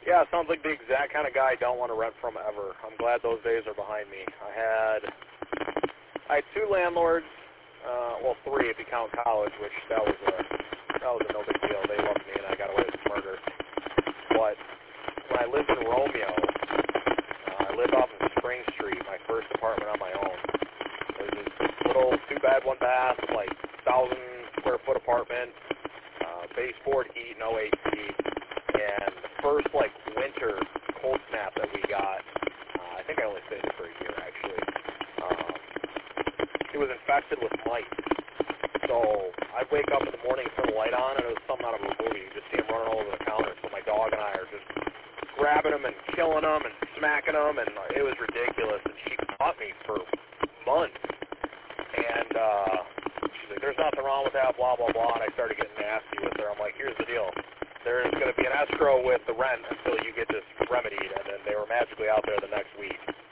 Yeah, sounds like the exact kind of guy I don't want to rent from ever. I'm glad those days are behind me. I had 2 landlords, well 3 if you count college, which that was a no big deal. They loved me and I got away with murder. But when I lived in Romeo, I lived off of Spring Street, my first apartment on my own. It was this little 2-bed, 1-bath, like 1,000 square foot apartment, baseboard heat, no AC. And the first like winter cold snap that we got, I think I only stayed there for a year actually. It was infested with mice. So I'd wake up in the morning and turn the light on, and it was something out of a movie. You just see them running all over the counter. So my dog and I are just grabbing them and killing them and smacking them, and it was ridiculous. And she caught me for months. And she's like, "There's nothing wrong with that, blah, blah, blah." And I started getting nasty with her. I'm like, "Here's the deal. There's going to be an escrow with the rent until you get this remedied." And then they were magically out there the next week.